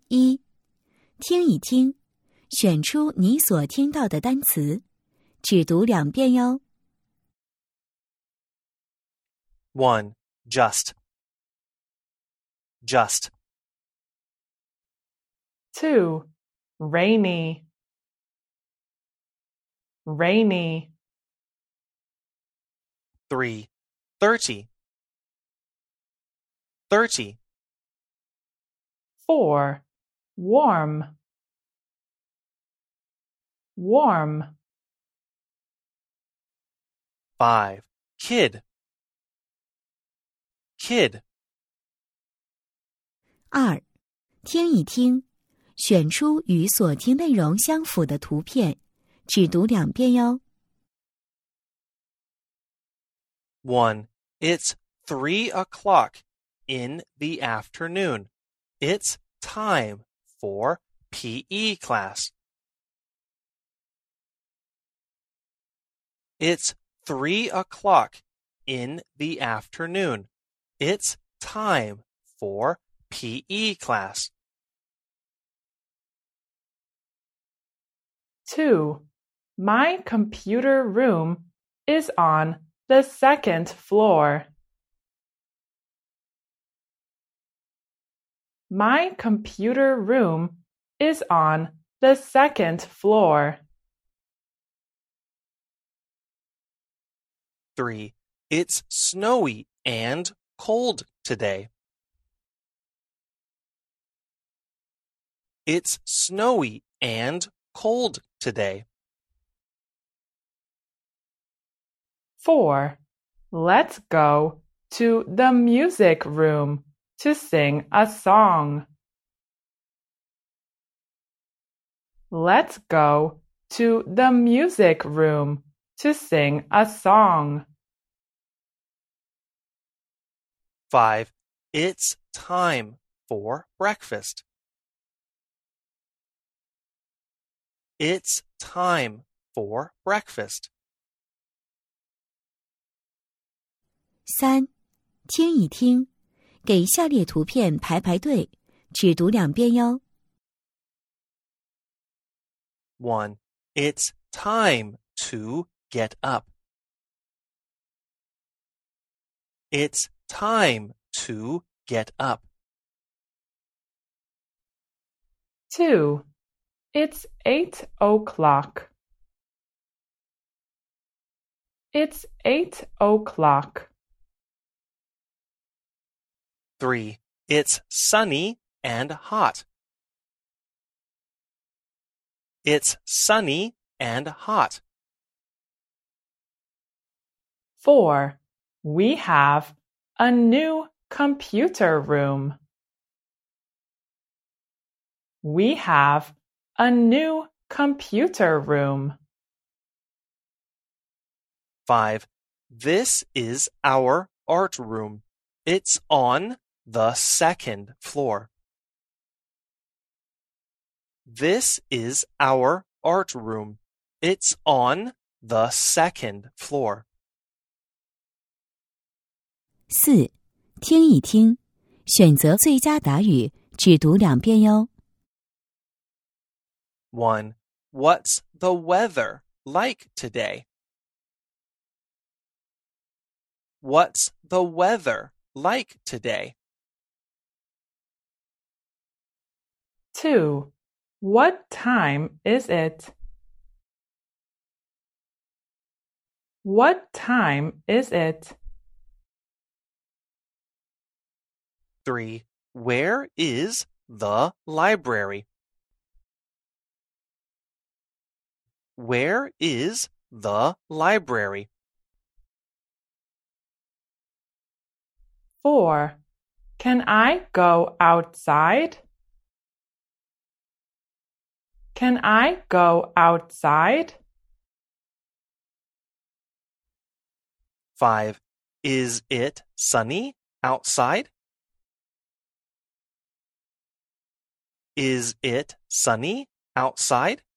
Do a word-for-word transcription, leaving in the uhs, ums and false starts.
一、听一听，选出你所听到的单词，只读两遍哟。 one. Just. Just. two. Rainy. Rainy. three. Thirty. Thirty. four. Warm. Warm. five. Kid. Kid. 二、听一听，选出与所听内容相符的图片，只读两遍哟。 one. It's three o'clock in the afternoon. It's time for P E class. It's three o'clock in the afternoon. It's time for P E class. two. My computer room is on the second floor. My computer room is on the second floor. three. It's snowy and cold today. It's snowy and cold today. four. Let's go to the music room to sing a song. Let's go to the music room to sing a song. five. It's time for breakfast. It's time for breakfast. 三、听一听，给下列图片排排队，只读两遍哟。 one. It's time to get up. It's time to get up. two. It's eight o'clock. It's eight o'clock. three. It's sunny and hot. It's sunny and hot. four. We have a new computer room. We have a new computer room. five. This is our art room. It's on the second floor. This is our art room. It's on the second floor. 四、听一听，选择最佳答语，只读两遍哟。 one. What's the weather like today? What's the weather like today? two. What time is it? What time is it? three. Where is the library? Where is the library? four. Can I go outside? Can I go outside? five. Is it sunny outside? Is it sunny outside?